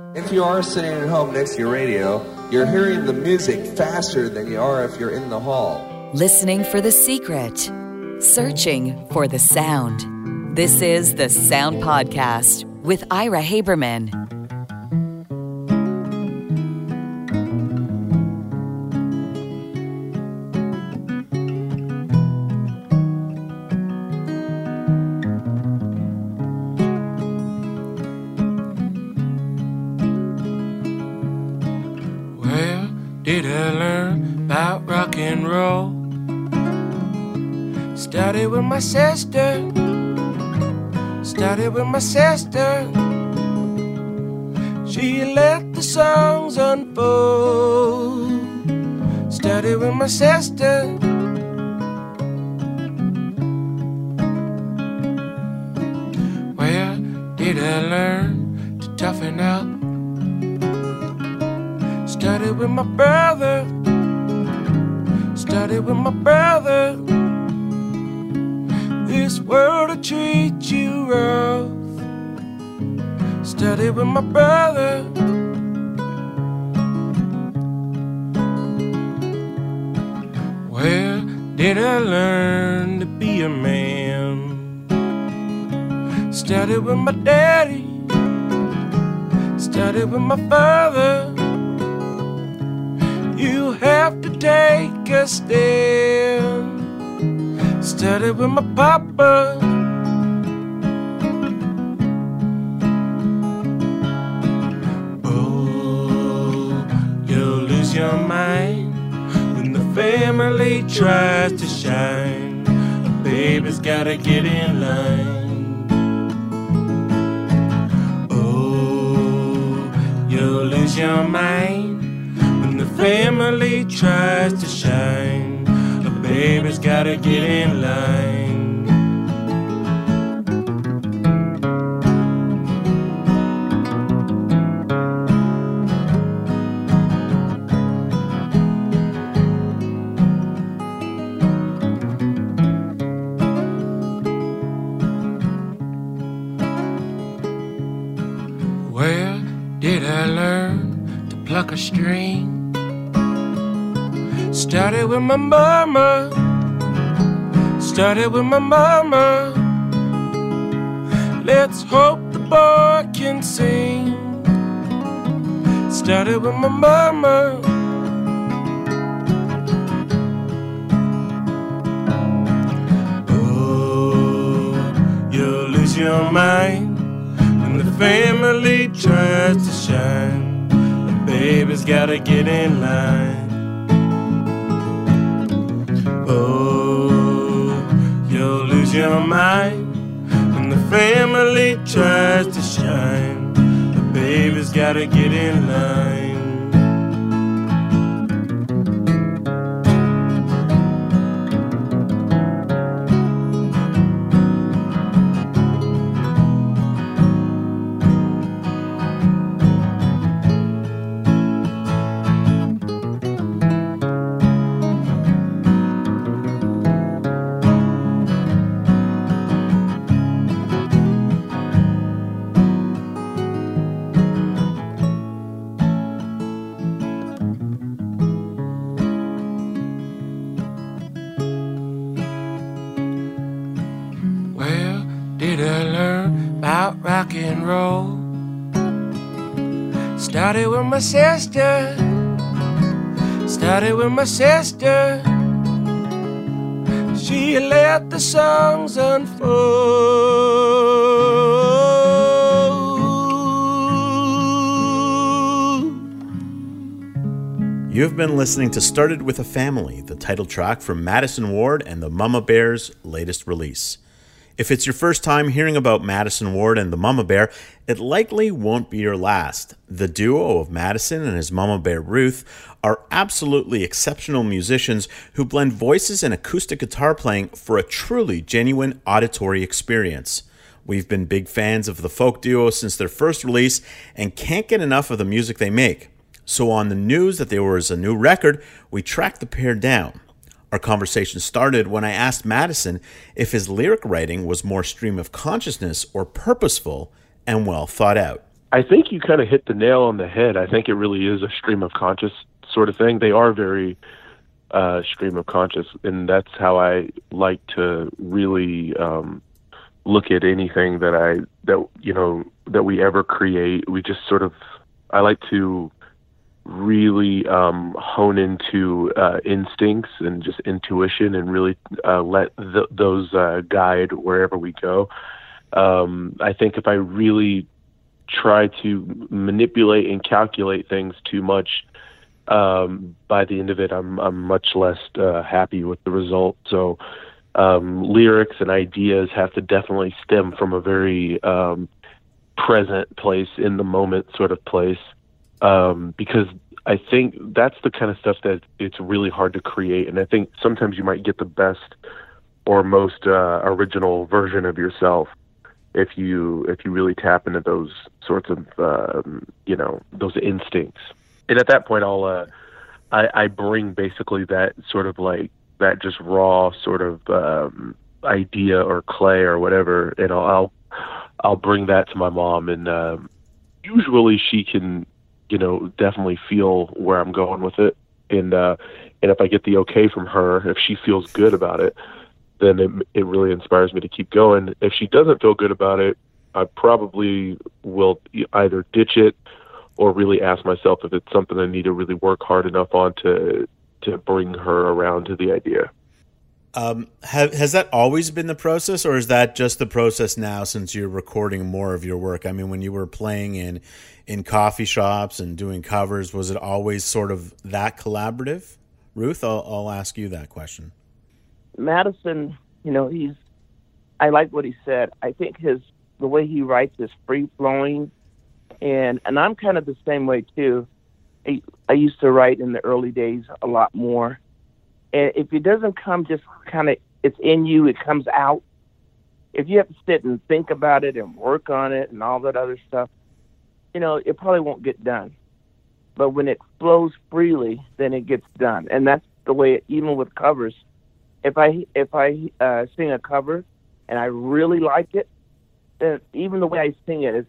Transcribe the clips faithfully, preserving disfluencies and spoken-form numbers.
If you are sitting at home next to your radio, you're hearing the music faster than you are if you're in the hall. Listening for the secret. Searching for the sound. This is the Sound Podcast with Ira Haberman. Did I learn about rock and roll? Started with my sister. Started with my sister. She let the songs unfold. Started with my sister. Where did I learn to toughen up? Started with my brother. Started with my brother. This world will treat you rough. Started with my brother. Where did I learn to be a man? Started with my daddy. Started with my father. You have to take a stand. Started with my papa. Oh, you'll lose your mind when the family tries to shine. A baby's gotta get in line. Oh, you'll lose your mind. The family tries to shine. A baby's gotta get in line. Where did I learn to pluck a string? Started with my mama. Started with my mama. Let's hope the boy can sing. Started with my mama. Oh, you'll lose your mind when the family tries to shine. The baby's gotta get in line. Oh, you'll lose your mind when the family tries to shine. The baby's gotta get in line. Did I learn about rock and roll? Started with my sister. Started with my sister. She let the songs unfold. You've been listening to Started with a Family, the title track from Madison Ward and the Mama Bears' latest release. If it's your first time hearing about Madison Ward and the Mama Bear, it likely won't be your last. The duo of Madison and his Mama Bear Ruth are absolutely exceptional musicians who blend voices and acoustic guitar playing for a truly genuine auditory experience. We've been big fans of the folk duo since their first release and can't get enough of the music they make. So on the news that there was a new record, we tracked the pair down. Our conversation started when I asked Madison if his lyric writing was more stream of consciousness or purposeful and well thought out. I think you kind of hit the nail on the head. I think it really is a stream of conscious sort of thing. They are very uh, stream of conscious, and that's how I like to really um, look at anything that I that you know that we ever create. We just sort of I like to really um, hone into uh, instincts and just intuition, and really uh, let th- those uh, guide wherever we go. Um, I think if I really try to manipulate and calculate things too much, um, by the end of it, I'm I'm much less uh, happy with the result. So um, lyrics and ideas have to definitely stem from a very um, present place, in the moment sort of place. Um, because I think that's the kind of stuff that it's really hard to create. And I think sometimes you might get the best or most uh, original version of yourself if you if you really tap into those sorts of, um, you know, those instincts. And at that point, I'll uh, I, I bring basically that sort of like that just raw sort of um, idea or clay or whatever, and I'll I'll, I'll bring that to my mom, and um, usually she can, you know, definitely feel where I'm going with it. And, uh, and if I get the okay from her, if she feels good about it, then it, it really inspires me to keep going. If she doesn't feel good about it, I probably will either ditch it or really ask myself if it's something I need to really work hard enough on to, to bring her around to the idea. Um, have, has that always been the process, or is that just the process now since you're recording more of your work? I mean, when you were playing in, in coffee shops and doing covers, was it always sort of that collaborative? Ruth, I'll, I'll ask you that question. Madison, you know, he's, I like what he said. I think his, the way he writes is free flowing, and, and I'm kind of the same way too. I, I used to write in the early days a lot more. And if it doesn't come just kind of, it's in you, it comes out. If you have to sit and think about it and work on it and all that other stuff, you know, it probably won't get done. But when it flows freely, then it gets done. And that's the way, it, even with covers. If I if I uh, sing a cover and I really like it, then even the way I sing it is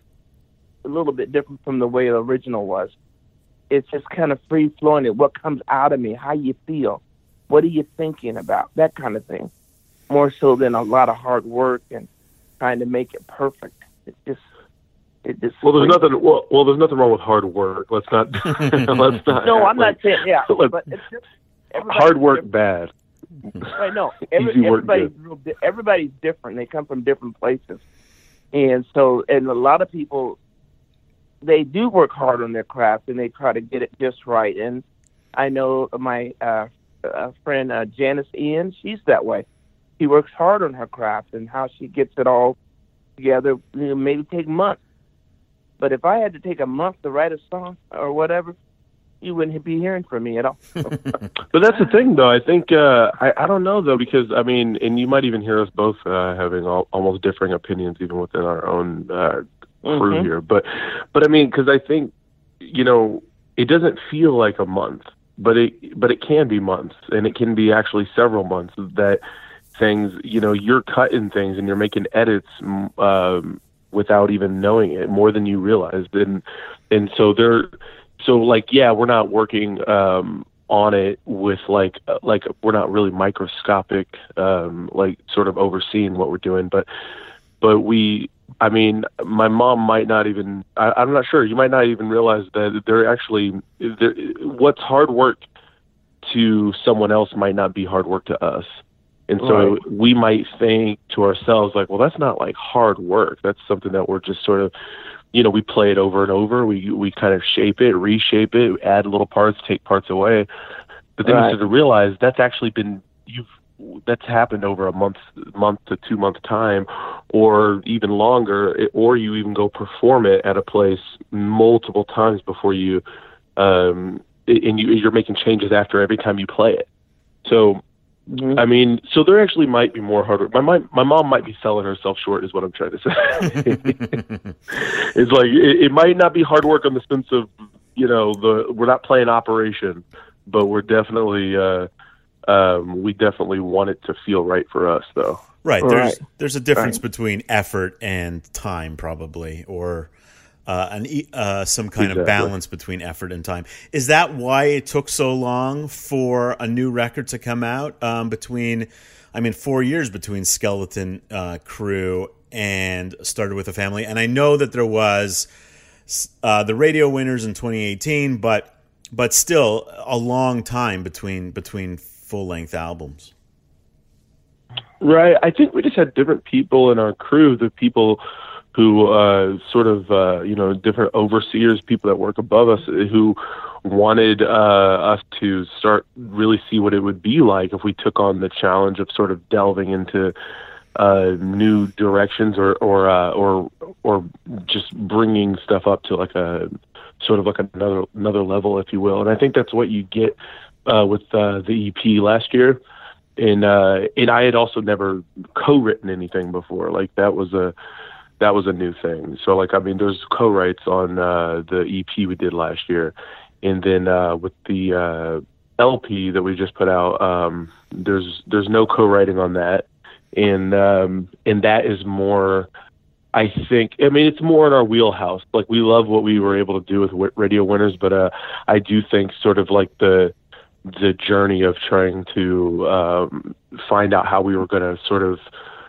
a little bit different from the way the original was. It's just kind of free flowing. It what comes out of me, how you feel. What are you thinking about? That kind of thing. More so than a lot of hard work and trying to make it perfect. It just, it just. Well, there's nothing. Well, well, there's nothing wrong with hard work. Let's not. let's not. No, I'm like, not saying. Yeah, like, but it's just hard work bad. Right? No, every, Easy work everybody's good. real di- everybody's different. They come from different places, and so and a lot of people, they do work hard on their craft and they try to get it just right. And I know my. Uh, a friend, uh, Janice Ian, she's that way. She works hard on her craft and how she gets it all together, you know, maybe take months. But if I had to take a month to write a song or whatever, you wouldn't be hearing from me at all. But that's the thing, though. I think, uh, I, I don't know, though, because, I mean, and you might even hear us both uh, having all, almost differing opinions even within our own uh, crew Mm-hmm. here. But, but I mean, because I think, you know, it doesn't feel like a month. But it, but it can be months, and it can be actually several months that things, you know, you're cutting things and you're making edits um, without even knowing it, more than you realized. And, and so they're, so like, yeah, we're not working um, on it with like, like we're not really microscopic, um, like sort of overseeing what we're doing, but, but we, I mean, my mom might not even, I, I'm not sure, you might not even realize that they're actually, they're, what's hard work to someone else might not be hard work to us. And so right. we might think to ourselves, like, well, that's not like hard work. That's something that we're just sort of, you know, we play it over and over. We we kind of shape it, reshape it, add little parts, take parts away. But then right. you start to realize that's actually been, you've, that's happened over a month, month to two month time, or even longer, or you even go perform it at a place multiple times before you, um, and you, you're making changes after every time you play it. So, mm-hmm. I mean, so there actually might be more hard work. My, my, my mom might be selling herself short is what I'm trying to say. It's like, it, it might not be hard work in the sense of, you know, the, we're not playing Operation, but we're definitely, uh, Um, we definitely want it to feel right for us, though. Right. There's right. there's a difference right. between effort and time, probably, or uh, an e- uh, some kind Exactly. of balance between effort and time. Is that why it took so long for a new record to come out? Um, between, I mean, four years between Skeleton uh, Crew and Started with a Family, and I know that there was uh, the Radio Winners in twenty eighteen, but but still a long time between between full length albums. Right. I think we just had different people in our crew, the people who uh, sort of, uh, you know, different overseers, people that work above us who wanted uh, us to start really see what it would be like if we took on the challenge of sort of delving into uh, new directions or or, uh, or or just bringing stuff up to like a sort of like another another level, if you will. And I think that's what you get uh, with uh, the E P last year. And uh, and I had also never co-written anything before. Like that was a that was a new thing. So like I mean, there's co-writes on uh, the E P we did last year, and then uh, with the uh, L P that we just put out, um, there's there's no co-writing on that, and um, and that is more. I think I mean it's more in our wheelhouse. Like we love what we were able to do with Radio Winners, but uh, I do think sort of like the the journey of trying to um, find out how we were going to sort of,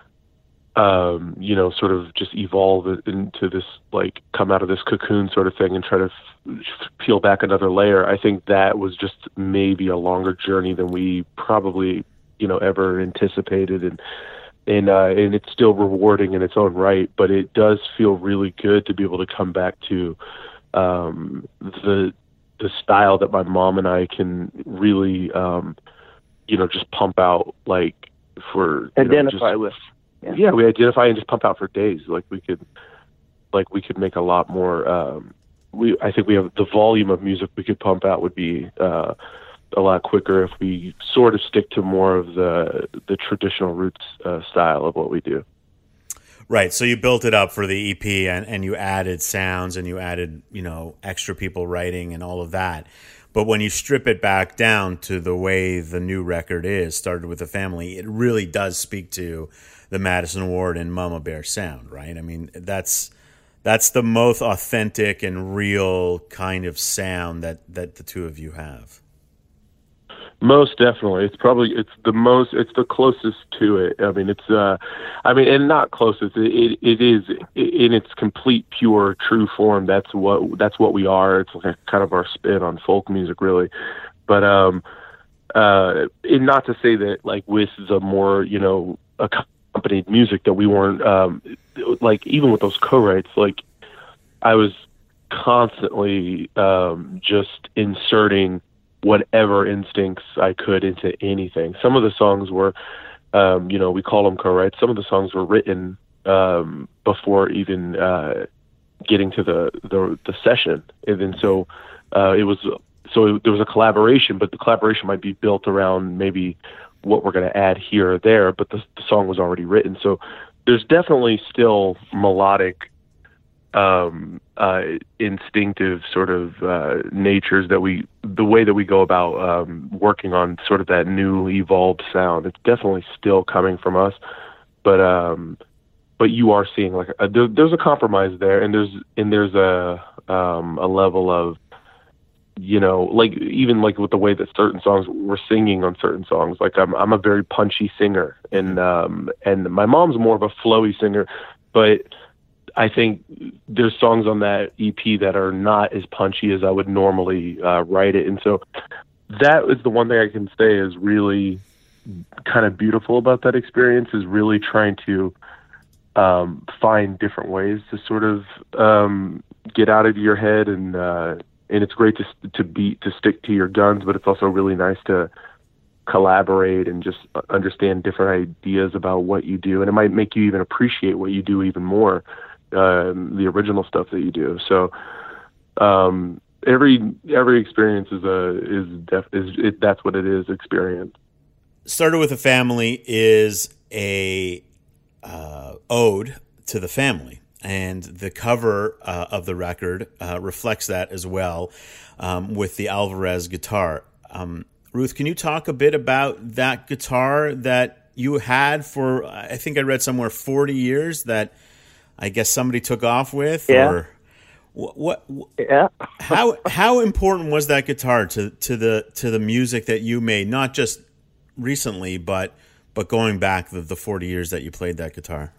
um, you know, sort of just evolve into this, like come out of this cocoon sort of thing and try to f- peel back another layer. I think that was just maybe a longer journey than we probably, you know, ever anticipated. And, and, uh, and it's still rewarding in its own right, but it does feel really good to be able to come back to um, the, the style that my mom and I can really, um, you know, just pump out like for you Identify know, just, with. Yeah. yeah, we identify and just pump out for days. Like we could, like we could make a lot more. Um, we, I think we have the volume of music we could pump out would be uh, a lot quicker if we sort of stick to more of the the traditional roots uh, style of what we do. Right, so you built it up for the E P, and, and you added sounds, and you added, you know, extra people writing and all of that. But when you strip it back down to the way the new record is, Started with a Family, it really does speak to the Madison Ward and Mama Bear sound, right? I mean, that's that's the most authentic and real kind of sound that, that the two of you have. Most definitely. It's probably, it's the most, it's the closest to it. I mean, it's, uh, I mean, and not closest, it, it, it is in its complete, pure, true form. That's what, that's what we are. It's like kind of our spin on folk music, really. But, um, uh, and not to say that like with the more, you know, accompanied music that we weren't, um, like even with those co-writes, like I was constantly, um, just inserting whatever instincts I could into anything. Some of the songs were, um, you know, we call them co-writes. Some of the songs were written um, before even uh, getting to the, the the session, and then so uh, it was so it, there was a collaboration, but the collaboration might be built around maybe what we're going to add here or there, but the, the song was already written. So there's definitely still melodic, um, uh, instinctive sort of uh, natures that we, the way that we go about um, working on sort of that new evolved sound. It's definitely still coming from us, but um, but you are seeing like a, there, there's a compromise there, and there's and there's a um, a level of, you know, like even like with the way that certain songs we're singing on certain songs. Like I'm I'm a very punchy singer, and um, and my mom's more of a flowy singer, but I think there's songs on that E P that are not as punchy as I would normally uh, write it. And so that is the one thing I can say is really kind of beautiful about that experience, is really trying to um, find different ways to sort of um, get out of your head. And, uh, and it's great to, to be, to stick to your guns, but it's also really nice to collaborate and just understand different ideas about what you do. And it might make you even appreciate what you do even more. Um, the original stuff that you do. So um, every every experience is a is def, is it, that's what it is. Experience. Started with a Family is a uh, ode to the family, and the cover uh, of the record uh, reflects that as well, um, with the Alvarez guitar. Um, Ruth, can you talk a bit about that guitar that you had for, I think I read somewhere forty years, that I guess somebody took off with? Yeah. Or What, what, what Yeah. how how important was that guitar to, to the to the music that you made? Not just recently, but but going back the, the forty years that you played that guitar.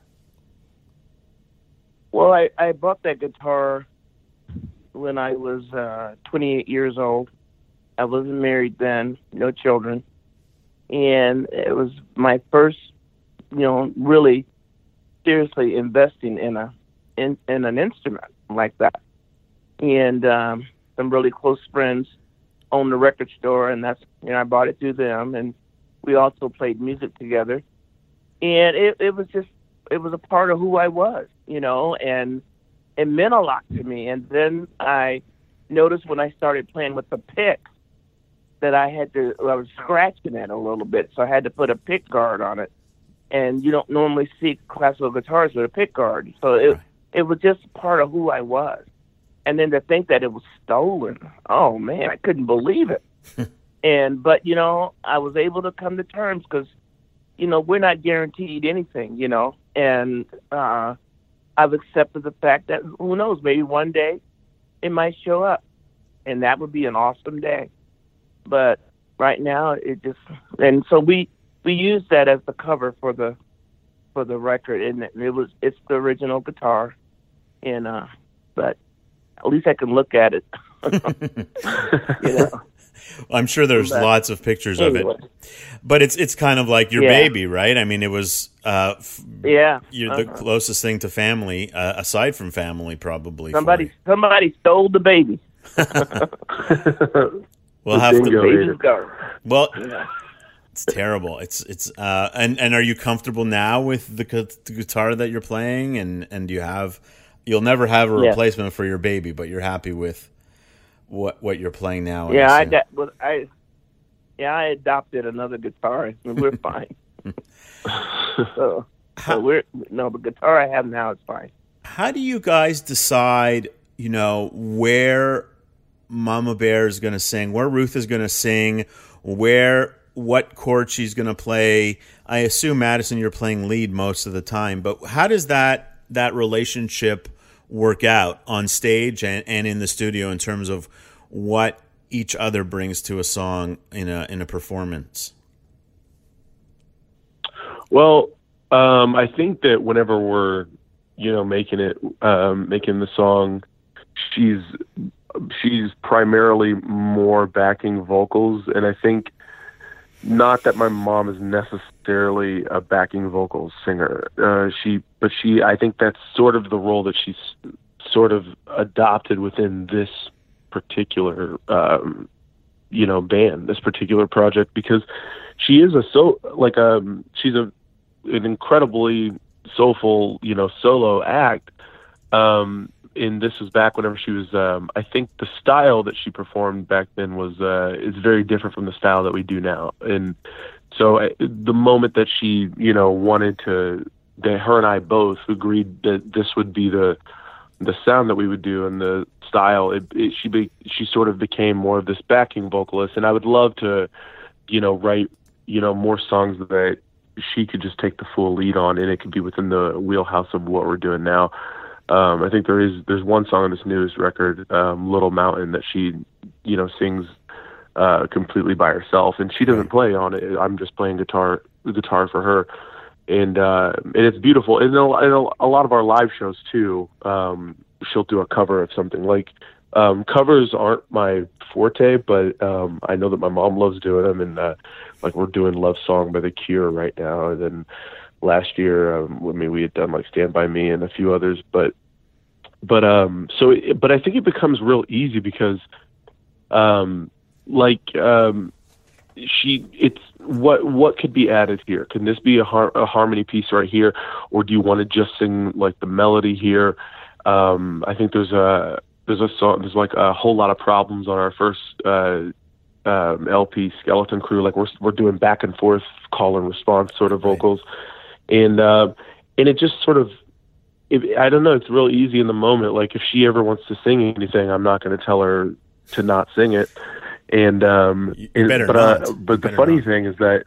Well, I, I bought that guitar when I was uh, twenty-eight years old. I wasn't married then, no children. And it was my first, you know, really seriously investing in a in, in an instrument like that. And um, some really close friends owned the record store, and that's, you know, I bought it through them. And we also played music together. And it, it was just, it was a part of who I was, you know, and it meant a lot to me. And then I noticed when I started playing with the pick that I had to, I was scratching it a little bit, so I had to put a pick guard on it. And you don't normally see classical guitars with a pick guard. So it, it was just part of who I was. And then to think that it was stolen, oh man, I couldn't believe it. and, but, you know, I was able to come to terms because, you know, we're not guaranteed anything, you know, and uh, I've accepted the fact that who knows, maybe one day it might show up, and that would be an awesome day. But right now, it just, and so we we used that as the cover for the for the record, and it was it's the original guitar, and uh, but at least I can look at it, you know. I'm sure there's but, lots of pictures anyway. of it, but it's it's kind of like your yeah. baby, right? I mean, it was uh, f- yeah, you're uh-huh. the closest thing to family, uh, aside from family, probably. Somebody somebody stole the baby. We'll have to. Go. Well, yeah. It's terrible. It's it's uh, and and are you comfortable now with the, gu- the guitar that you're playing? And, and you have, you'll never have a replacement yeah. for your baby, but you're happy with what what you're playing now. Yeah, I, da- well, I yeah I adopted another guitar, and we're fine. so, so we're no, the guitar I have now is fine. How do you guys decide? You know where Mama Bear is going to sing, where Ruth is going to sing, where what chord she's going to play. I assume, Madison, you're playing lead most of the time, but how does that that relationship work out on stage and, and in the studio in terms of what each other brings to a song in a in a performance? Well, um, I think that whenever we're, you know, making it, um, making the song, she's she's primarily more backing vocals, and I think not that my mom is necessarily a backing vocals singer. Uh, she, but she, I think that's sort of the role that she's sort of adopted within this particular, um, you know, band, this particular project, because she is a so like um she's a an incredibly soulful, you know, solo act. Um, and this was back whenever she was, um, I think the style that she performed back then was, uh, is very different from the style that we do now. And so I, the moment that she, you know, wanted to, that her and I both agreed that this would be the, the sound that we would do and the style, it, it, she, be, she sort of became more of this backing vocalist. And I would love to, you know, write, you know, more songs that she could just take the full lead on, and it could be within the wheelhouse of what we're doing now. Um, I think there is there's one song on this newest record, um, Little Mountain, that she, you know, sings uh, completely by herself, and she doesn't play on it. I'm just playing guitar guitar for her, and uh, and it's beautiful. And a lot of our live shows too, um, she'll do a cover of something. Like um, covers aren't my forte, but um, I know that my mom loves doing them, and uh, like we're doing Love Song by The Cure right now, and then last year, um, I mean, we had done like Stand By Me and a few others, but, but, um, so, it, but I think it becomes real easy because, um, like, um, she, it's what, what could be added here? Can this be a, har- a harmony piece right here? Or do you want to just sing like the melody here? Um, I think there's a, there's a song, there's like a whole lot of problems on our first, uh, um, L P, Skeleton Crew. Like we're, we're doing back and forth call and response sort of vocals. Right. And, uh, and it just sort of, it, I don't know, it's real easy in the moment. Like if she ever wants to sing anything, I'm not going to tell her to not sing it. And, um, and, but, uh, but the funny not. thing is that,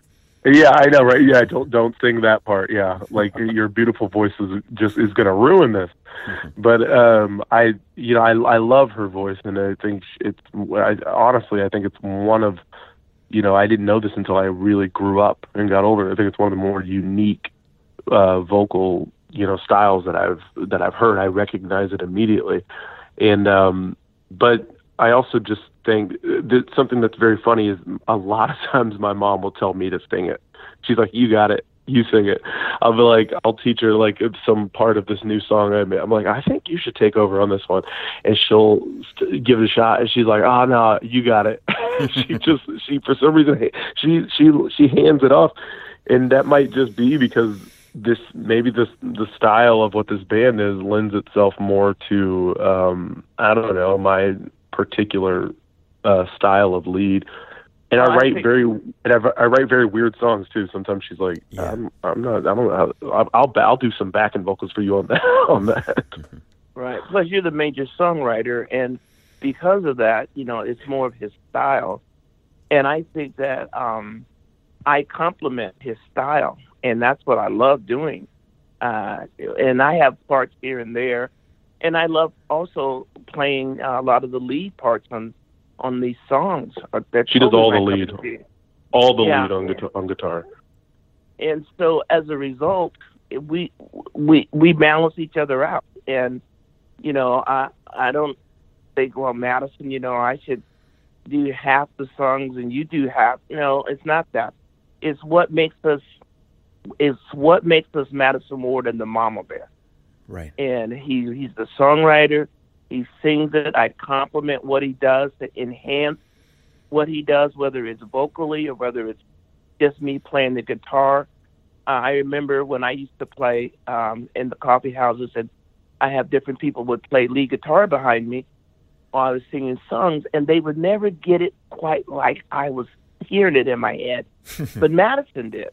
Yeah, I know, right? Yeah, don't don't sing that part. Yeah, like your beautiful voice is just is going to ruin this. Mm-hmm. But um, I, you know, I I love her voice, and I think it's I, honestly, I think it's one of, you know, I didn't know this until I really grew up and got older. I think it's one of the more unique uh, vocal, you know, styles that I've that I've heard. I recognize it immediately, and um, but I also just think that something that's very funny is a lot of times my mom will tell me to sing it. She's like, "You got it, you sing it." I'll be like, I'll teach her like some part of this new song I made. I'm like, "I think you should take over on this one," and she'll st- give it a shot. And she's like, "Oh no, you got it." she just she for some reason she she she hands it off, and that might just be because this maybe this the style of what this band is lends itself more to um, I don't know, my particular uh, style of lead. And I write very, and I, I write very weird songs too. Sometimes she's like, yeah. I'm, "I'm not, I don't know. I'll, I'll, I'll do some backing vocals for you on that." on that. Right. Plus, you're the major songwriter, and because of that, you know, it's more of his style. And I think that um, I complement his style, and that's what I love doing. Uh, and I have parts here and there, and I love also playing uh, a lot of the lead parts on. on these songs. That she does all the lead, all the yeah. lead on guitar, on guitar. And so as a result, we we we balance each other out. And you know, I I don't think, well, Madison, you know, I should do half the songs and you do half. No, it's not that. It's what makes us. It's what makes us Madison Ward and the Mama Bear. Right. And he he's the songwriter. He sings it. I compliment what he does to enhance what he does, whether it's vocally or whether it's just me playing the guitar. Uh, I remember when I used to play um, in the coffee houses, and I have different people would play lead guitar behind me while I was singing songs, and they would never get it quite like I was hearing it in my head. But Madison did.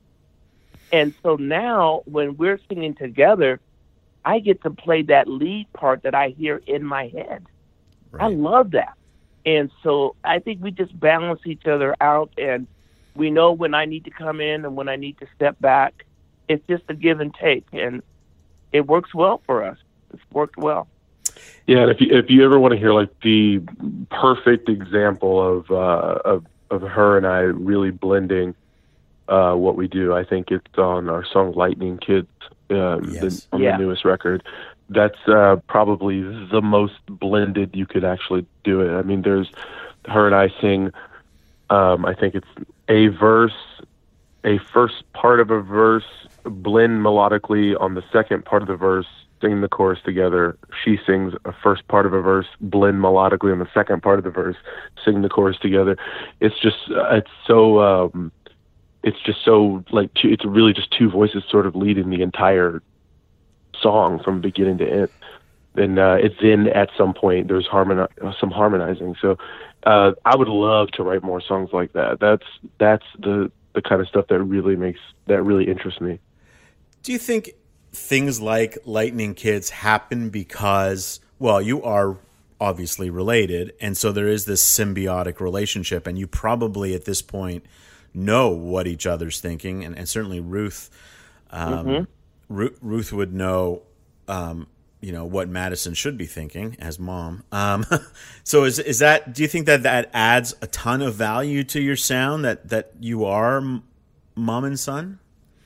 And so now when we're singing together, I get to play that lead part that I hear in my head. Right. I love that. And so I think we just balance each other out, and we know when I need to come in and when I need to step back. It's just a give and take, and it works well for us. It's worked well. Yeah, and if you if you ever want to hear like the perfect example of uh, of of her and I really blending uh, what we do, I think it's on our song "Lightning Kids." Um, yes. the, on yeah. the newest record. That's uh, probably the most blended you could actually do it. I mean, there's her and I sing, um, I think it's a verse, a first part of a verse, blend melodically on the second part of the verse, sing the chorus together. She sings a first part of a verse, blend melodically on the second part of the verse, sing the chorus together. It's just, uh, it's so, um, it's just so like two, it's really just two voices sort of leading the entire song from beginning to end. And uh, it's then at some point there's harmoni- some harmonizing. So uh, I would love to write more songs like that. That's that's the the kind of stuff that really makes that really interests me. Do you think things like Lightning Kids happen because, well, you are obviously related, and so there is this symbiotic relationship, and you probably at this point know what each other's thinking, and, and certainly Ruth, um, mm-hmm. Ru- Ruth would know, um, you know, what Madison should be thinking as mom. Um, so is is that? Do you think that that adds a ton of value to your sound? That that you are m- mom and son?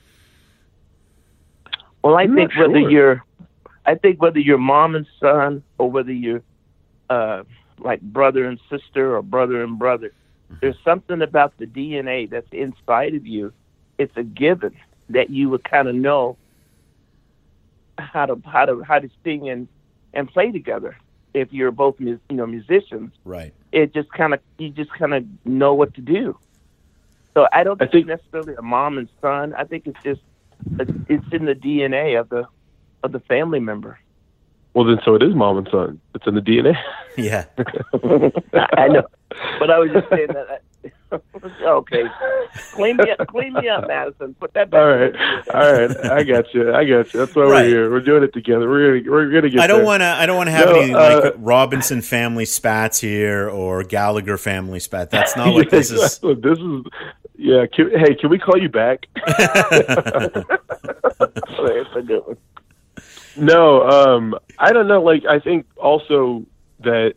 Well, I I'm think not whether sure. you're, I think whether you're mom and son or whether you're uh, like brother and sister or brother and brother. There's something about the D N A that's inside of you. It's a given that you would kind of know how to how to how to sing and, and play together. If you're both you know musicians, right? It just kind of you just kind of know what to do. So I don't think, I think it's necessarily a mom and son. I think it's just it's in the D N A of the of the family member. Well, then, so it is mom and son. It's in the D N A. Yeah. I know. But I was just saying that. Okay. Clean me up, clean me up, Madison. Put that back. All right. All right. I got you. I got you. That's why Right. we're here. We're doing it together. We're gonna we're gonna get I don't there. want to. I don't want to have No, any uh, like Robinson family spats here or Gallagher family spat. That's not what Yeah, this is. exactly. This is Yeah. Can, hey, can we call you back? That's a good one. No, um, I don't know. Like, I think also that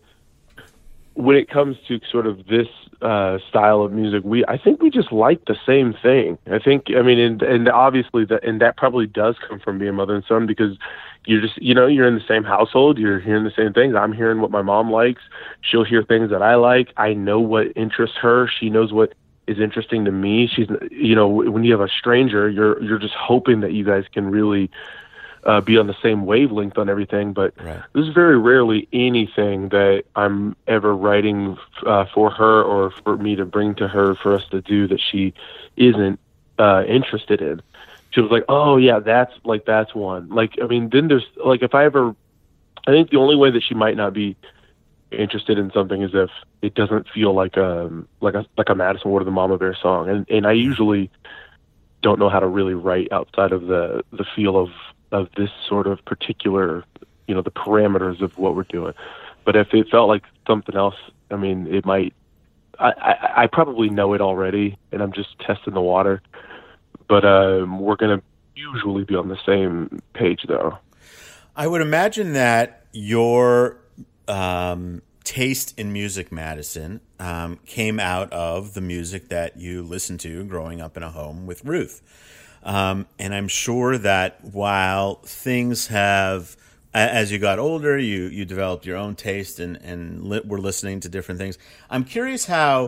when it comes to sort of this uh, style of music, we I think we just like the same thing. I think, I mean, and, and obviously that, and that probably does come from being mother and son, because you're just, you know, you're in the same household, you're hearing the same things. I'm hearing what my mom likes. She'll hear things that I like. I know what interests her. She knows what is interesting to me. She's, you know, when you have a stranger, you're you're just hoping that you guys can really Uh, be on the same wavelength on everything, but right. There's very rarely anything that I'm ever writing uh, for her or for me to bring to her for us to do that she isn't uh, interested in. She was like, "Oh yeah, that's like that's one." Like, I mean, then there's like, if I ever, I think the only way that she might not be interested in something is if it doesn't feel like a like a like a Madison Ward or the Mama Bear song, and and I usually don't know how to really write outside of the the feel of. of this sort of particular, you know, the parameters of what we're doing. But if it felt like something else, I mean, it might, I, I, I probably know it already and I'm just testing the water, but um, we're going to usually be on the same page though. I would imagine that your um, taste in music, Madison, um, came out of the music that you listened to growing up in a home with Ruth. Um, and I'm sure that while things have, as you got older, you, you developed your own taste and, and li- were listening to different things. I'm curious how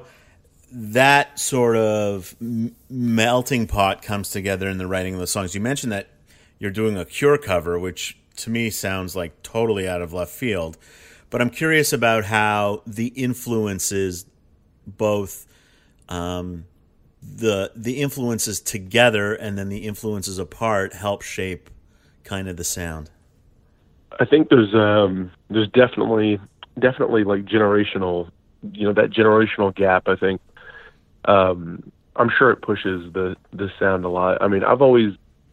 that sort of m- melting pot comes together in the writing of the songs. You mentioned that you're doing a Cure cover, which to me sounds like totally out of left field. But I'm curious about how the influences both... Um, the the influences together and then the influences apart help shape kind of the sound. I think there's um there's definitely definitely like generational, you know, that generational gap. I think um I'm sure it pushes the the sound a lot. I mean, I've always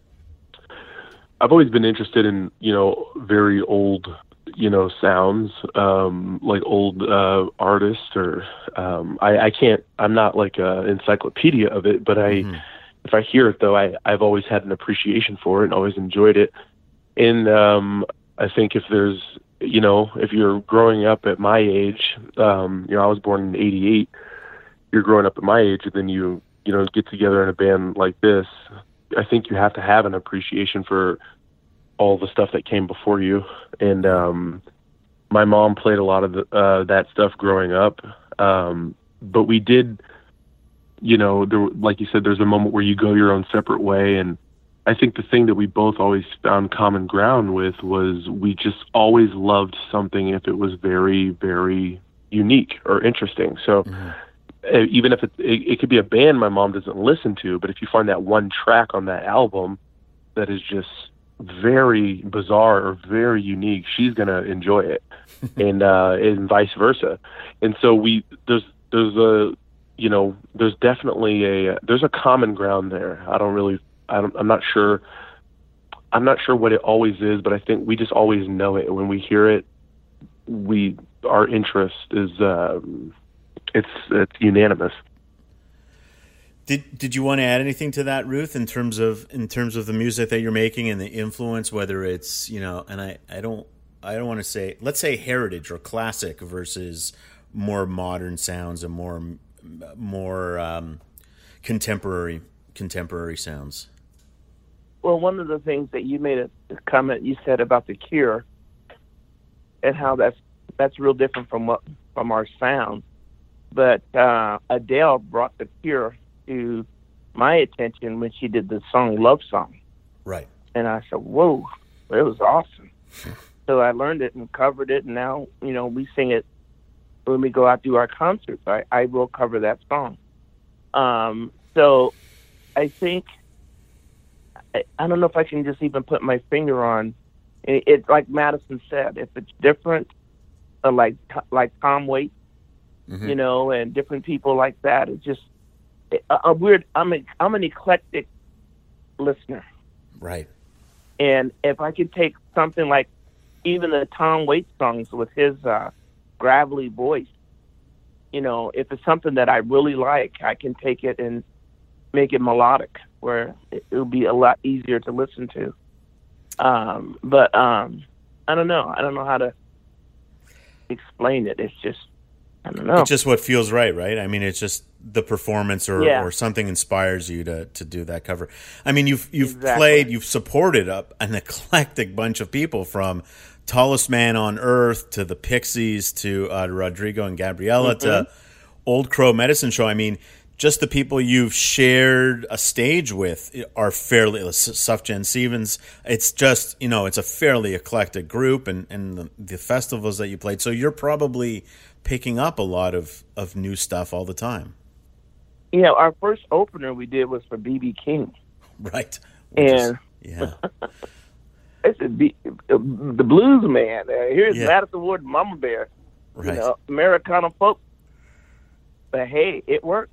I've always been interested in, you know, very old, you know, sounds, um, like old uh, artists, or um, I, I can't. I'm not like an encyclopedia of it, but I, mm-hmm. if I hear it though, I, I've always had an appreciation for it and always enjoyed it. And um, I think if there's, you know, if you're growing up at my age, um, you know, I was born in eighty-eight. You're growing up at my age, and then you, you know, get together in a band like this. I think you have to have an appreciation for all the stuff that came before you. And um, my mom played a lot of the, uh, that stuff growing up. Um, but we did, you know, there, like you said, there's a moment where you go your own separate way. And I think the thing that we both always found common ground with was we just always loved something if it was very, very unique or interesting. So mm-hmm. even if it, it, it could be a band my mom doesn't listen to, but if you find that one track on that album that is just very bizarre or very unique, she's going to enjoy it. and, uh, and vice versa. And so we, there's, there's a, you know, there's definitely a, there's a common ground there. I don't really, I don't, I'm not sure, I'm not sure what it always is, but I think we just always know it. When we hear it, we, our interest is, um, it's, it's unanimous. Did Did you want to add anything to that, Ruth, in terms of in terms of the music that you're making and the influence, whether it's, you know, and I, I don't I don't want to say, let's say heritage or classic versus more modern sounds and more more um, contemporary contemporary sounds. Well, one of the things that you made a comment you said about the Cure and how that's that's real different from what from our sound, but uh, Adele brought the Cure to my attention when she did the song Love Song. Right. And I said, whoa, it was awesome. So I learned it and covered it, and now, you know, we sing it when we go out to our concerts. I, I will cover that song. Um, so I think, I, I don't know if I can just even put my finger on it. It like Madison said, if it's different, uh, like like Tom Waits, mm-hmm. you know, and different people like that, it just, A, a weird. I'm a, I'm an eclectic listener, right? And if I could take something like even the Tom Waits songs with his uh, gravelly voice, you know, if it's something that I really like, I can take it and make it melodic, where it will be a lot easier to listen to. Um, but um, I don't know. I don't know how to explain it. It's just, I don't know. It's just what feels right, right? I mean, it's just the performance or, yeah. or something inspires you to, to do that cover. I mean, you've you've Exactly. played, you've supported a, an eclectic bunch of people, from Tallest Man on Earth to the Pixies to uh, Rodrigo and Gabriela mm-hmm. to Old Crow Medicine Show. I mean, just the people you've shared a stage with are fairly, Sufjan Stevens. It's just, you know, it's a fairly eclectic group, and, and the, the festivals that you played. So you're probably picking up a lot of, of new stuff all the time. Yeah, our first opener we did was for B B King. Right. Which and is, yeah. I said, B- the blues man. Uh, here's yeah. Madison Ward and Mama Bear. Right. You know, Americana folk. But hey, it worked.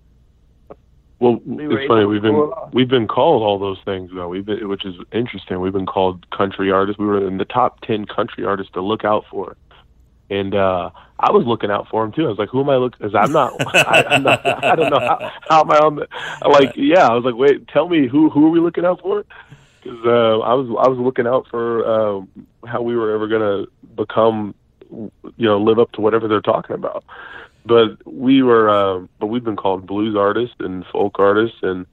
Well, we it's funny. We've been we've been called all those things though. We've been, which is interesting. We've been called country artists. We were in the top ten country artists to look out for, and uh, I was looking out for them too. I was like, "Who am I looking?" Because I'm not. I, I'm not. I don't know how, how am I on the. Like, yeah, I was like, "Wait, tell me who who are we looking out for?" Because uh, I was I was looking out for uh, how we were ever gonna become, you know, live up to whatever they're talking about. But we were, uh, but we've been called blues artists and folk artists and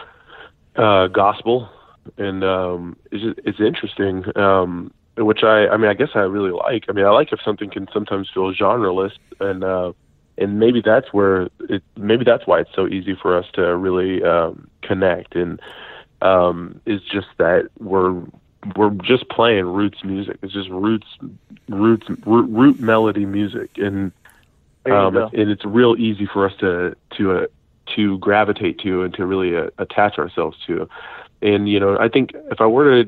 uh, gospel, and um, it's just, it's interesting. Um, which I, I mean, I guess I really like. I mean, I like if something can sometimes feel genreless, and uh, and maybe that's where it, maybe that's why it's so easy for us to really um, connect. And um, it's just that we're we're just playing roots music. It's just roots, roots, root, root melody music, and. Um, and it's real easy for us to to uh, to gravitate to and to really uh, attach ourselves to. And you know, I think if I were to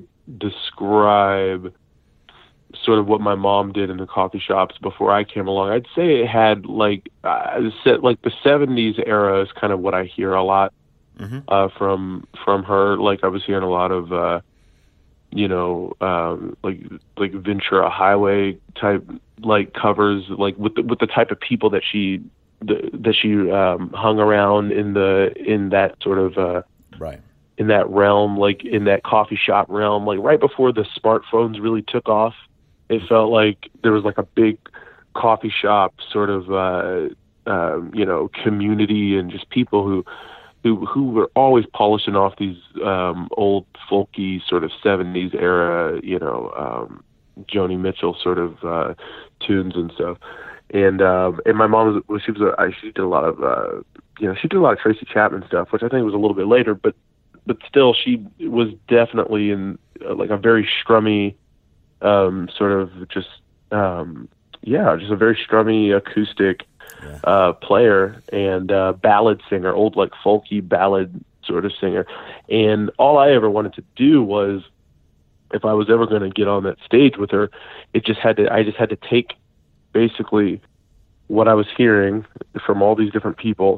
describe sort of what my mom did in the coffee shops before I came along, I'd say it had like uh, like the seventies era is kind of what I hear a lot mm-hmm. uh, from from her. Like I was hearing a lot of. Uh, you know, um, like like Ventura Highway type like covers, like with the, with the type of people that she the, that she um, hung around in the in that sort of uh, right in that realm, like in that coffee shop realm, like right before the smartphones really took off. It felt like there was like a big coffee shop sort of uh, uh, you know community and just people who. Who, who were always polishing off these um, old folky sort of seventies era, you know, um, Joni Mitchell sort of uh, tunes and stuff. And um, and my mom was she was a, she did a lot of uh, you know she did a lot of Tracy Chapman stuff, which I think was a little bit later, but but still she was definitely in uh, like a very strummy um, sort of just um, yeah just a very strummy acoustic. Yeah. Uh, player and uh, ballad singer, old like folky ballad sort of singer. And all I ever wanted to do was, if I was ever going to get on that stage with her, it just had to. I just had to take basically what I was hearing from all these different people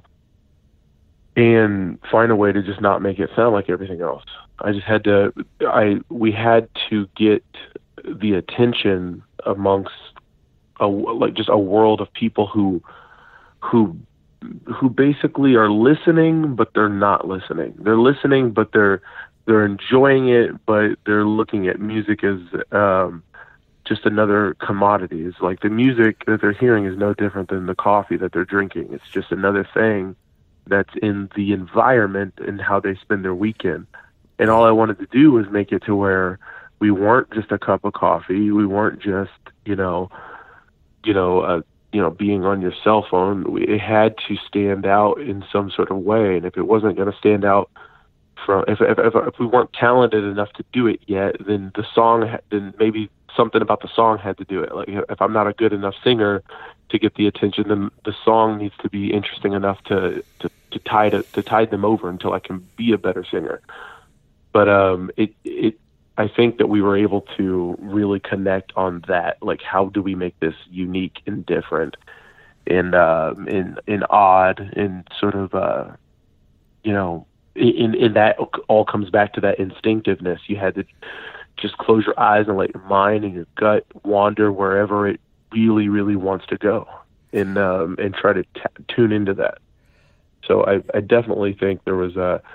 and find a way to just not make it sound like everything else. I just had to. I we had to get the attention amongst a like just a world of people who. who who basically are listening, but they're not listening. They're listening, but they're they're enjoying it, but they're looking at music as um, just another commodity. It's like the music that they're hearing is no different than the coffee that they're drinking. It's just another thing that's in the environment and how they spend their weekend. And all I wanted to do was make it to where we weren't just a cup of coffee. We weren't just, you know, you know, a you know, being on your cell phone. It had to stand out in some sort of way. And if it wasn't going to stand out from, if, if, if, if we weren't talented enough to do it yet, then the song, then maybe something about the song had to do it. Like if I'm not a good enough singer to get the attention, then the song needs to be interesting enough to, to, to tide it, to tide them over until I can be a better singer. But, um, it, it, I think that we were able to really connect on that. Like, how do we make this unique and different and, uh, and, and odd and sort of, uh, you know, in, in that all comes back to that instinctiveness. You had to just close your eyes and let your mind and your gut wander wherever it really, really wants to go and, um, and try to t- tune into that. So I, I definitely think there was a,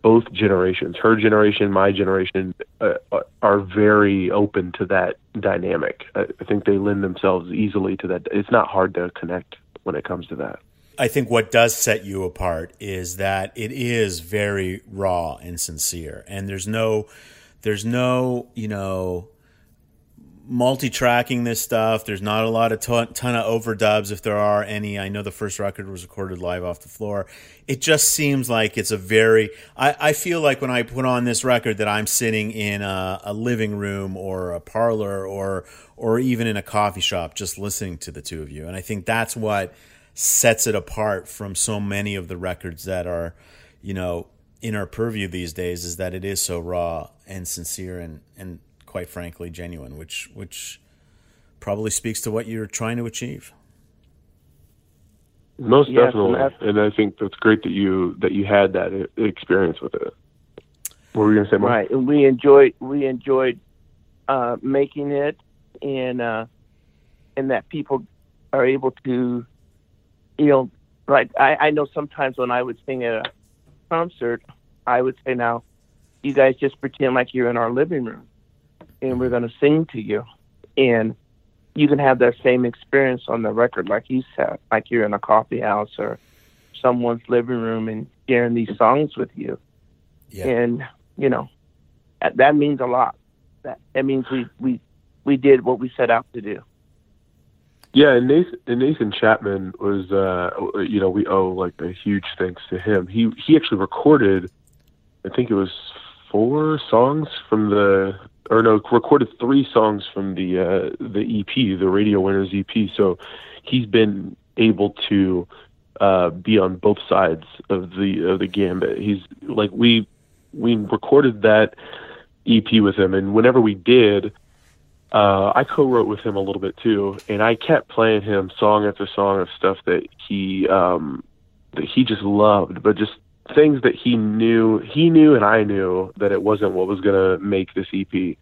both generations, her generation, my generation, uh, are very open to that dynamic. I, I think they lend themselves easily to that. It's not hard to connect when it comes to that. I think what does set you apart is that it is very raw and sincere, and there's no, there's no, you know, multi-tracking this stuff. There's not a lot of ton, ton of overdubs, if there are any. I know the first record was recorded live off the floor. It just seems like it's a very, I, I feel like when I put on this record that I'm sitting in a, a living room or a parlor or, or even in a coffee shop just listening to the two of you. And I think that's what sets it apart from so many of the records that are, you know, in our purview these days, is that it is so raw and sincere and, and quite frankly genuine, which which probably speaks to what you're trying to achieve. Most yes, definitely, and, and I think that's great that you that you had that experience with it. What were you going to say, Mark? Right, and we enjoyed we enjoyed uh, making it, and uh, and that people are able to. You know, like I, I know sometimes when I would sing at a concert, I would say, now, you guys just pretend like you're in our living room and we're going to sing to you. And you can have that same experience on the record, like you said, like you're in a coffee house or someone's living room and sharing these songs with you. Yeah. And, you know, that, that means a lot. That, that means we, we, we did what we set out to do. Yeah, and Nathan, and Nathan Chapman was, uh, you know, we owe like a huge thanks to him. He he actually recorded, I think it was four songs from the, or no, recorded three songs from the uh, the E P, the Radio Winners E P. So he's been able to uh, be on both sides of the of the gambit. He's like we we recorded that E P with him, and whenever we did. Uh, I co-wrote with him a little bit too, and I kept playing him song after song of stuff that he um, that he just loved, but just things that he knew, he knew, and I knew that it wasn't what was gonna make this E P.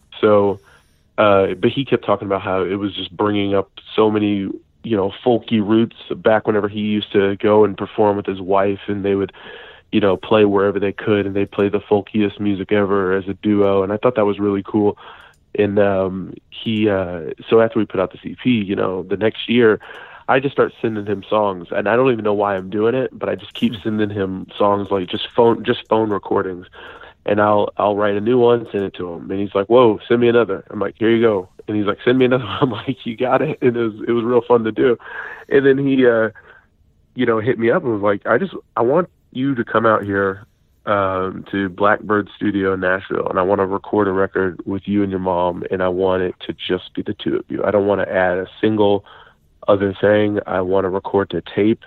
So, uh, but he kept talking about how it was just bringing up so many, you know, folky roots back whenever he used to go and perform with his wife, and they would, you know, play wherever they could, and they'd play the folkiest music ever as a duo, and I thought that was really cool. And um, he, uh, so after we put out the C P, you know, the next year, I just start sending him songs, and I don't even know why I'm doing it, but I just keep sending him songs, like just phone, just phone recordings, and I'll I'll write a new one, send it to him, and he's like, "Whoa, send me another." I'm like, "Here you go," and he's like, "Send me another one." I'm like, "You got it," and it was it was real fun to do, and then he, uh, you know, hit me up and was like, "I just I want you to come out here." Um, to Blackbird Studio in Nashville, and I want to record a record with you and your mom, and I want it to just be the two of you. I don't want to add a single other thing. I want to record to tape,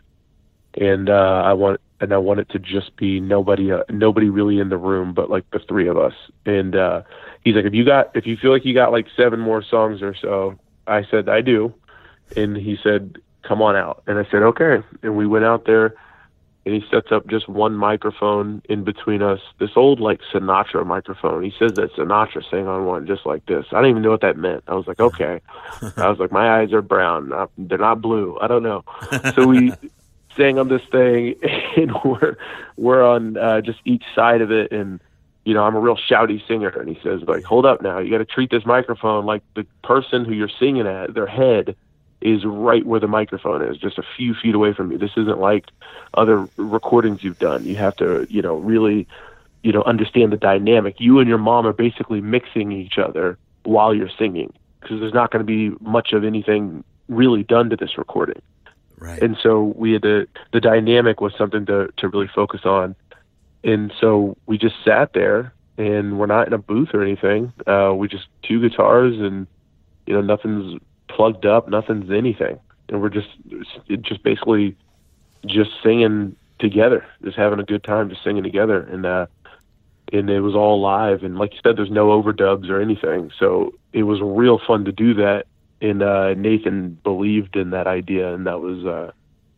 and uh, I want and I want it to just be nobody, uh, nobody really in the room, but like the three of us. And uh, he's like, if you got, if you feel like you got like seven more songs or so, I said I do, and he said, come on out, and I said okay, and we went out there. And he sets up just one microphone in between us, this old, like, Sinatra microphone. He says that Sinatra sang on one just like this. I don't even know what that meant. I was like, okay. I was like, my eyes are brown. Not, they're not blue. I don't know. So we sang on this thing, and we're, we're on uh, just each side of it. And, you know, I'm a real shouty singer. And he says, like, hold up now. You got to treat this microphone like the person who you're singing at, their head is right where the microphone is, just a few feet away from you. This isn't like other recordings you've done. You have to, you know, really, you know, understand the dynamic. You and your mom are basically mixing each other while you're singing, because there's not going to be much of anything really done to this recording. Right. And so we had to, the dynamic was something to, to really focus on. And so we just sat there, and we're not in a booth or anything. Uh, we just two guitars, and, you know, nothing's plugged up, nothing's anything, and we're just just basically just singing together, just having a good time, just singing together, and uh and it was all live, and like you said, there's no overdubs or anything, so it was real fun to do that. And uh Nathan believed in that idea, and that was uh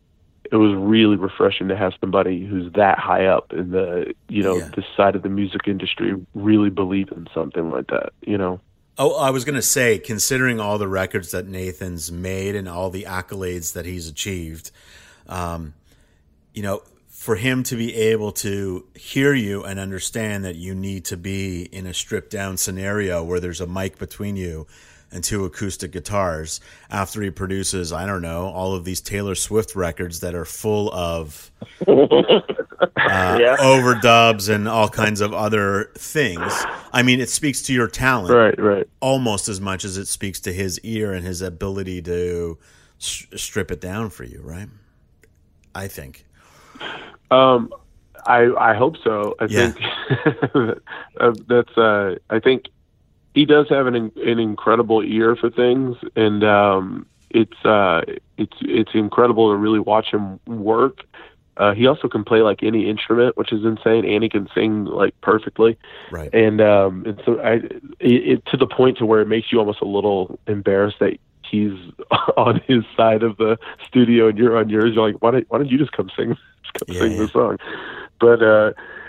it was really refreshing to have somebody who's that high up in the, you know, yeah. this side of the music industry really believe in something like that, you know. Oh, I was going to say, considering all the records that Nathan's made and all the accolades that he's achieved, um, you know, for him to be able to hear you and understand that you need to be in a stripped down scenario where there's a mic between you and two acoustic guitars after he produces, I don't know, all of these Taylor Swift records that are full of uh, yeah. overdubs and all kinds of other things. I mean, it speaks to your talent right, right. almost as much as it speaks to his ear and his ability to sh- strip it down for you, right? I think. Um, I I hope so. I yeah. think that's. Uh, I think he does have an an incredible ear for things, and um, it's uh, it's it's incredible to really watch him work. Uh, he also can play like any instrument, which is insane, and he can sing like perfectly. Right. And um, and so I it, it to the point to where it makes you almost a little embarrassed that he's on his side of the studio and you're on yours. You're like, why don't why don't you just come sing? Yeah, sing yeah. the song. But uh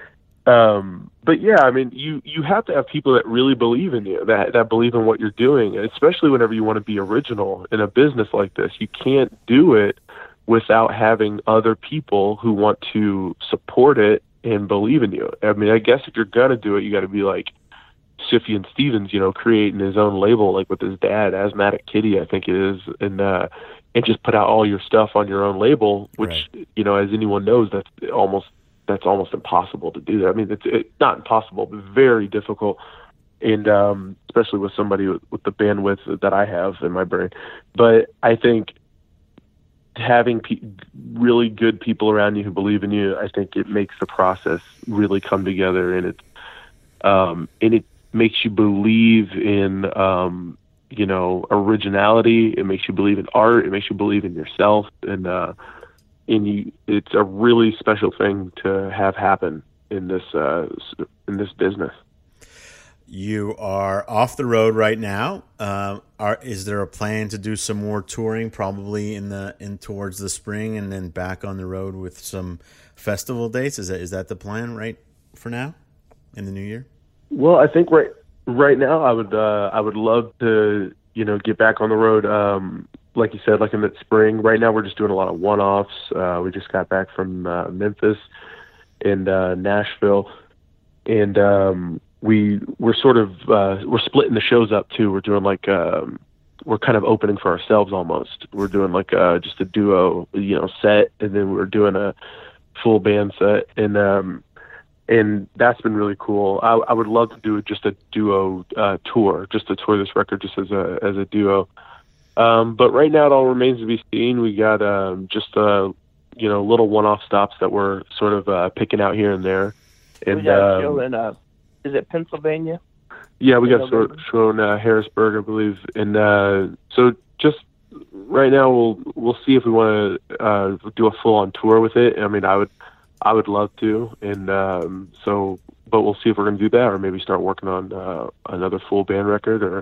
um but yeah, I mean you you have to have people that really believe in you, that that believe in what you're doing, especially whenever you want to be original in a business like this. You can't do it without having other people who want to support it and believe in you. I mean, I guess if you're gonna do it, you got to be like Sufjan Stevens, you know, creating his own label, like with his dad, Asthmatic Kitty, I think it is, and uh, and just put out all your stuff on your own label, which right. you know, as anyone knows, that's almost that's almost impossible to do that. I mean, it's it, not impossible, but very difficult, and um, especially with somebody with, with the bandwidth that I have in my brain. But I think having pe- really good people around you who believe in you, I think it makes the process really come together, and it um, and it makes you believe in um, you know, originality. It makes you believe in art. It makes you believe in yourself, and uh, and you. It's a really special thing to have happen in this uh, in this business. You are off the road right now. Uh, are is there a plan to do some more touring, probably in the in towards the spring, and then back on the road with some festival dates? Is that is that the plan right for now in the new year? Well, I think right. Right now, I would uh, I would love to, you know, get back on the road. Um, like you said, like in the spring. Right now, we're just doing a lot of one-offs. Uh, we just got back from uh, Memphis and uh, Nashville, and um, we we're sort of uh, we're splitting the shows up too. We're doing like um, we're kind of opening for ourselves almost. We're doing like uh, just a duo, you know, set, and then we're doing a full band set, and um, and that's been really cool. I, I would love to do just a duo uh, tour, just to tour this record just as a as a duo. Um, but right now, it all remains to be seen. We got um, just uh, you know, little one-off stops that we're sort of uh, picking out here and there. And we got a um, show in uh, is it Pennsylvania? Yeah, we got a show, show in uh, Harrisburg, I believe. And uh, so just right now, we'll we'll see if we want to uh, do a full-on tour with it. I mean, I would. I would love to, and um, so, but we'll see if we're going to do that, or maybe start working on uh, another full band record, or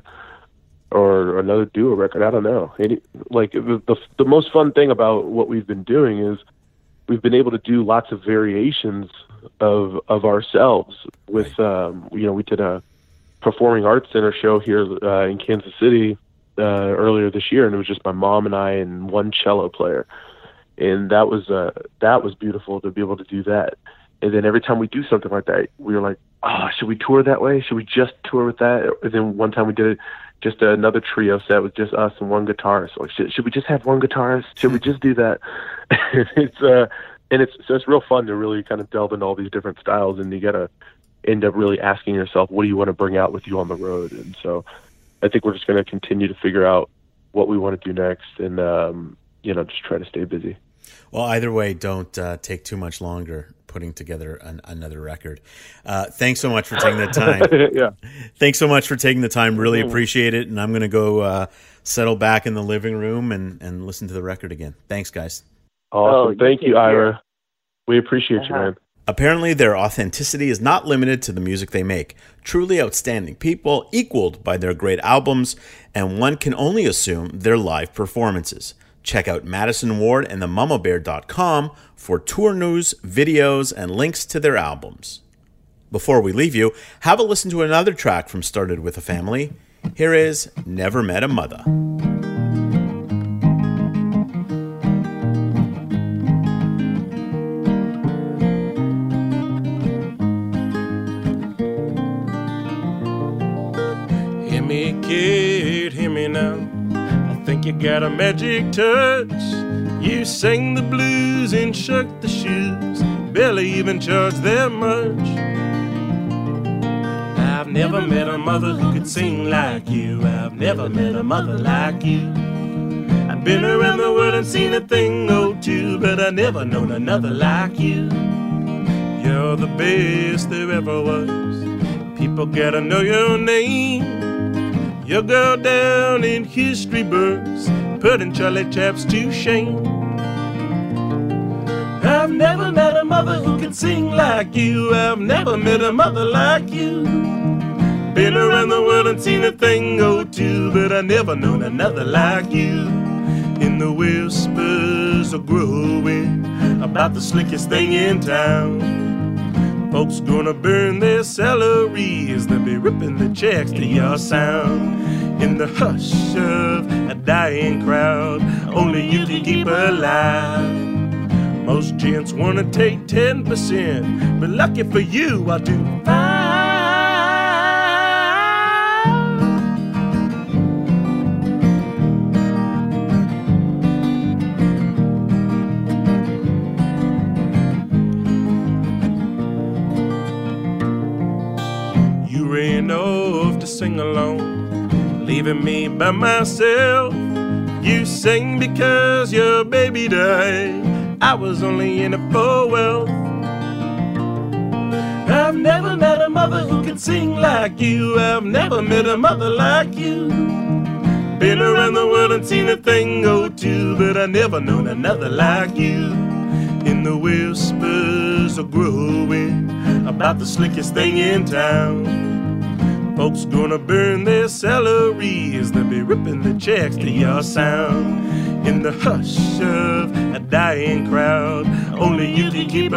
or another duo record. I don't know. Any, like the, the the most fun thing about what we've been doing is we've been able to do lots of variations of of ourselves. With um, you know, we did a Performing Arts Center show here uh, in Kansas City uh, earlier this year, and it was just my mom and I and one cello player. And that was uh, that was beautiful to be able to do that. And then every time we do something like that, we were like, oh, should we tour that way? Should we just tour with that? And then one time we did it, just another trio set with just us and one guitarist. Like, should, should we just have one guitarist? Should we just do that? it's uh, and it's so it's real fun to really kind of delve into all these different styles, and you gotta end up really asking yourself, what do you want to bring out with you on the road? And so I think we're just going to continue to figure out what we want to do next, and um, you know, just try to stay busy. Well, either way, don't uh, take too much longer putting together an, another record. Uh, thanks so much for taking the time. yeah. Thanks so much for taking the time. Really appreciate it. And I'm going to go uh, settle back in the living room and, and listen to the record again. Thanks, guys. Awesome. Oh, Thank you, you Ira. We appreciate uh-huh. you, man. Apparently, their authenticity is not limited to the music they make. Truly outstanding people, equaled by their great albums, and one can only assume their live performances. Check out Madison Ward and the Mama Bear dot com for tour news, videos, and links to their albums. Before we leave you, have a listen to another track from Started With a Family. Here is Never Met a Mother. think you got a magic touch. You sing the blues and shook the shoes, barely even charge that much. I've never met a mother who could sing like you. I've never met a mother like you. I've been around the world and seen a thing or two, but I never known another like you. You're the best there ever was. People gotta know your name. You'll go down in history books, putting Charlie Chaps to shame. I've never met a mother who can sing like you. I've never met a mother like you. Been around the world and seen a thing or two, but I never known another like you. And the whispers are growing about the slickest thing in town. Folks gonna burn their salaries, they'll be ripping the checks to your sound. In the hush of a dying crowd, only you can keep alive. Most gents wanna take ten percent, but lucky for you, I'll do fine. You ran off to sing alone, leaving me by myself. You sang because your baby died. I was only in it for wealth. I've never met a mother who can sing like you. I've never met a mother like you. Been around the world and seen a thing or two, but I never known another like you. And the whispers are growing about the slickest thing in town. Folks gonna burn their salaries, they'll be ripping the checks to your sound. In the hush of a dying crowd, only you can keep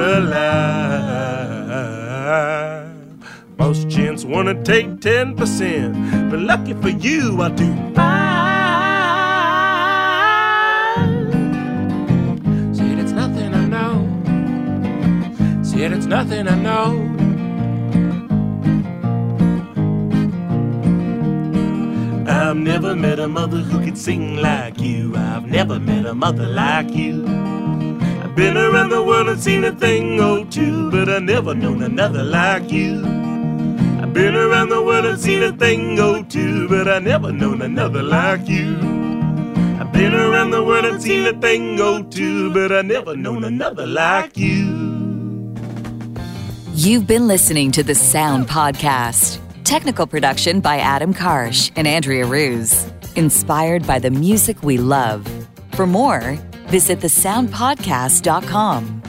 alive. Most gents wanna take ten percent, but lucky for you, I do fine. Said it's nothing I know. Said it's nothing I know. I've never met a mother who could sing like you. I've never met a mother like you. I've been around the world and seen a thing or two, but I never known another like you. I've been around the world and seen a thing or two, but I never known another like you. I've been around the world and seen a thing or two, but I never known another like you. You've been listening to the Sound Podcast. Technical production by Adam Karsh and Andrea Ruse. Inspired by the music we love. For more, visit the sound podcast dot com.